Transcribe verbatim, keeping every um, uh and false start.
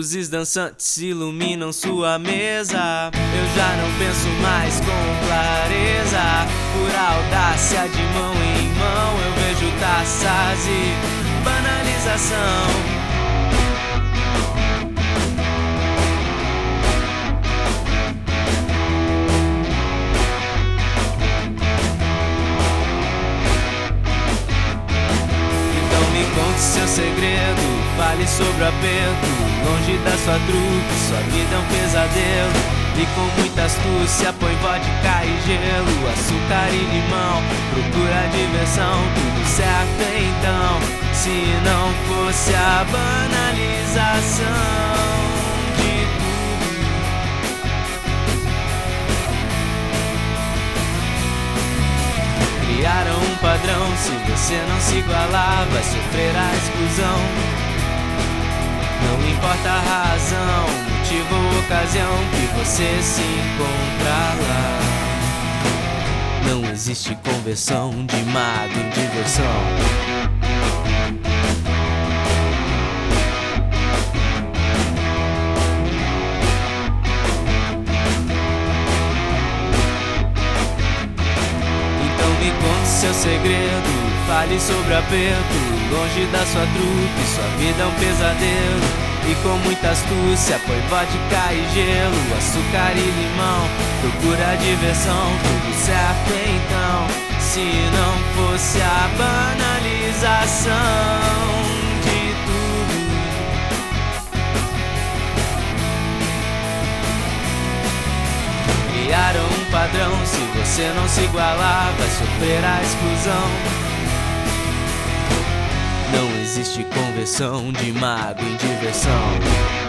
Luzes dançantes iluminam sua mesa. Eu já não penso mais com clareza. Por audácia de mão em mão, eu vejo taças e banalização. Conte seu segredo, fale sobre o aperto. Longe da sua truque, sua vida é um pesadelo. E com muita astúcia põe vodka e gelo, açúcar e limão, procura diversão. Tudo certo então, se não fosse a banalização de tudo. Criaram um padrão, se você não se igualar, vai sofrer a exclusão. Não importa a razão, motivo ou ocasião que você se encontra lá. Não existe conversão de mago em diversão. Me conte seu segredo, fale sobre aperto. Longe da sua truque, sua vida é um pesadelo. E com muita astúcia põe vodka e gelo, açúcar e limão, procura diversão. Tudo certo então, se não fosse a banalização de tudo. Criaram um padrão, se você não se igualar, vai sofrer a exclusão. Não existe conversão de mago em diversão.